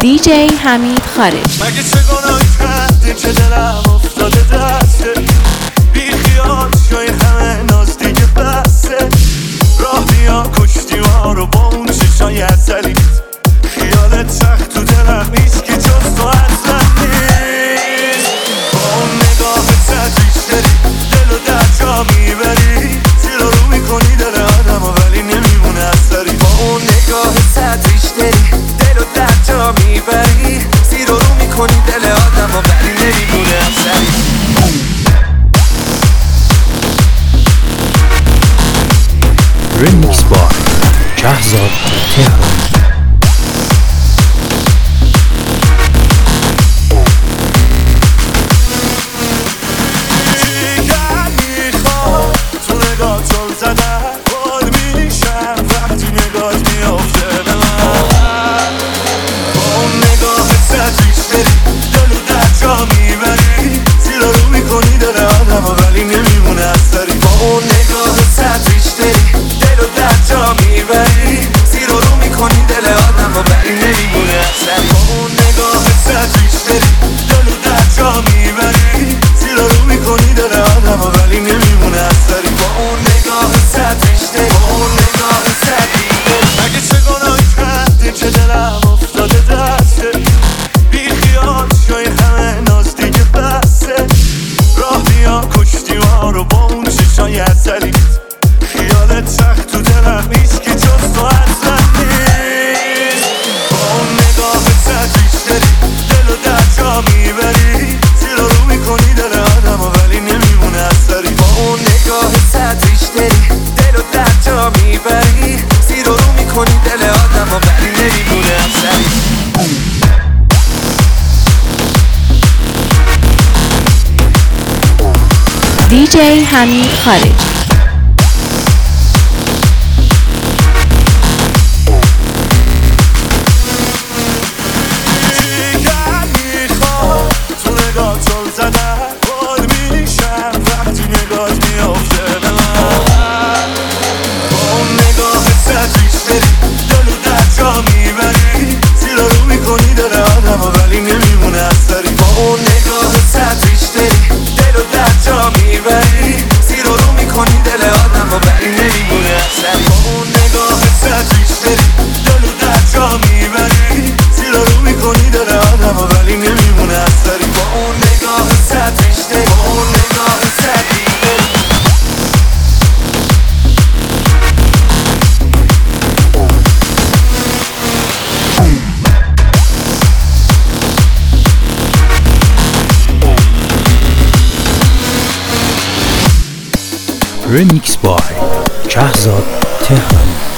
دیجی حمید خارج. مگه چه گناهی کرده که دلم افتاده دسته، بی خیال شای همه ناز دیگه بسته. راه بیا کشتی ما رو با اون چشای عسلیت، خیالت سخت تو دلم نیست که جز تو اصلا نیست. با اون نگاه تدریج داری دل و در جا میبری، زیر رو میکنی دل آدم و ولی نمیمونه اثری. با اون نگاه تدریج داری دل و در جا میبری، زیر رو میکنی دل آدم و ولی نمیمونه اثری. ریمیکس بای شهزاد تهرانی. خیالت سخت تو دلم نیست که جز تو اصلا نیست. با اون نگاه تدریج داری دل و در جا میبری، زیر رو میکنی دل آدم و ولی نمیمونه اثری. با اون نگاه تدریج داری دل و در جا میبری، زیر رو میکنی دل آدم و ولی نمیمونه اثری. دیجی حمید خارج. ریمیکس بای شهزاد تهرانی.